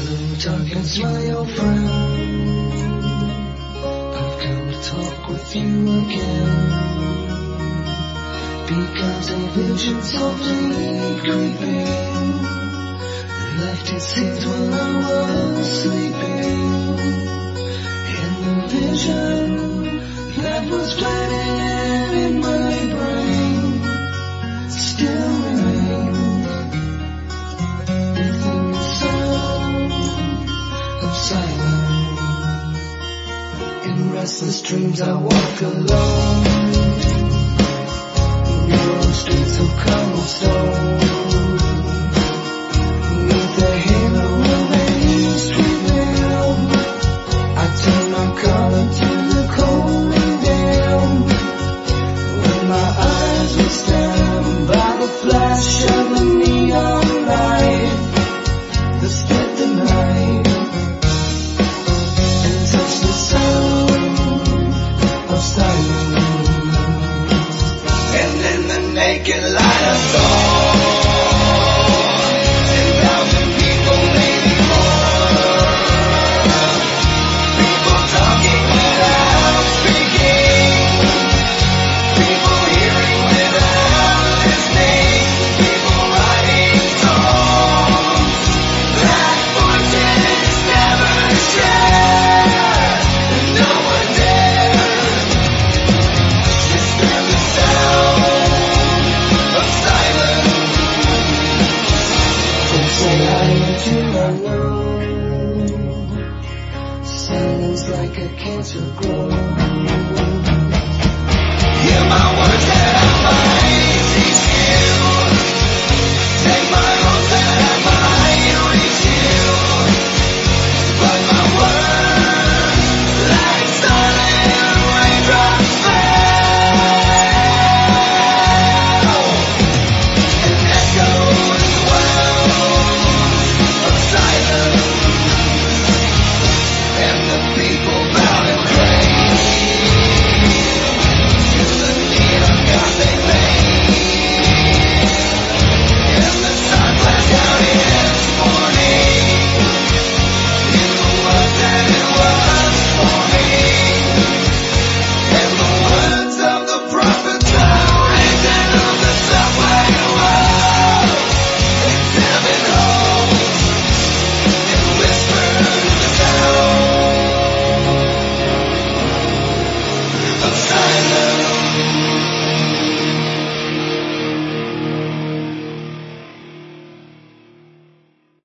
talk against my old friend. I've come to talk with you again, because a vision softly creeping left its seeds while I was sleeping. In the vision that was planted in my brain still remains within the sound of silence. In restless dreams I walk alone, narrow streets of cobblestone, beneath the halo of a street lamp. I turn my collar to the cold and damp, when my eyes would stand by the flash of a neon light that split the night and touch the sound of silence. And in the naked light I saw 10,000 people, maybe more, people talking without speaking, people hearing without listening, people writing songs that voices never share, and no one dared to stand the sound of silence. Don't say I am too unknown. Silence like a cancer grows.